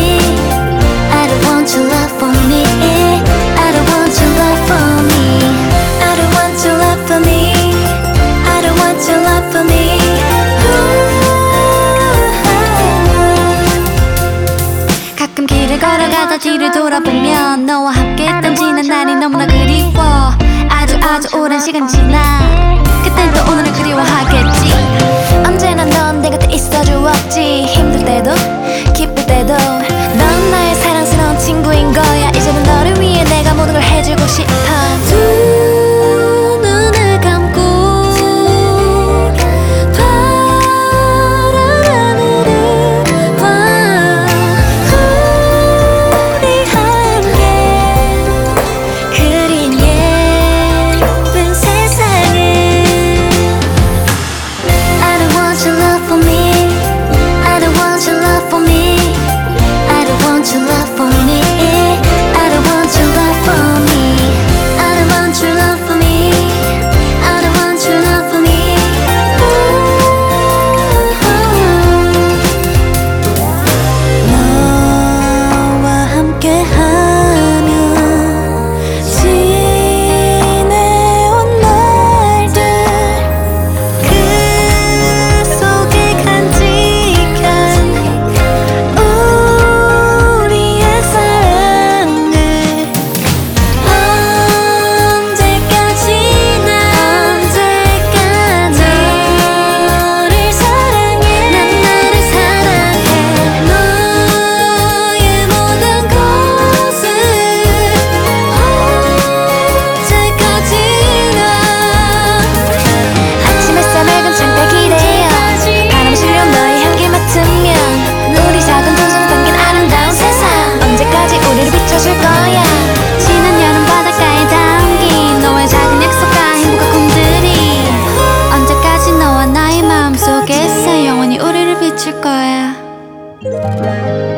me. I don't want your love for me. I don't want your love for me. I don't want your love for me. I don't want your love for me. 가끔 길을 걸어가다 뒤를 돌아보면 너와 함께 했던 지난 날이 너무나 그리워. 아주 오랜 시간 지나 그땐 또 오늘을 그리워하겠지. 언제나 넌 내 곁에 있어 주었지. 힘들 때도 기쁠 때도 넌 나의 사랑스러운 친구인 거야. 이제는 너를 위해 내가 모든 걸 해주고 싶어. 두 눈을 감고 파란 하늘을 봐. 우리 함께 그린 예쁜 세상을. I don't want your love for me. I don't want your love for me. I don't want your love for me. I don't want your love for me. I don't want your love for me. I don't want your love for me. 너와 함께하면 지내온 날들 그 속에 간직한 우리의 사랑을 언제까지나 너를 사랑해. 난 너를 사랑해. 너의 모든 것을 언제까지나. 아침 햇살 맑은 창가 기대어 바람 실려 너의 향기 맡으면 우리 작은 도전에 담긴 아름다운 세상. 언제까지 우리를 비춰줄 거야. 지난 여름 바닷가에 담긴 너의 작은 약속과 행복한 꿈들이 언제까지 너와 나의 마음속에서 영원히 우리를 비출 거야.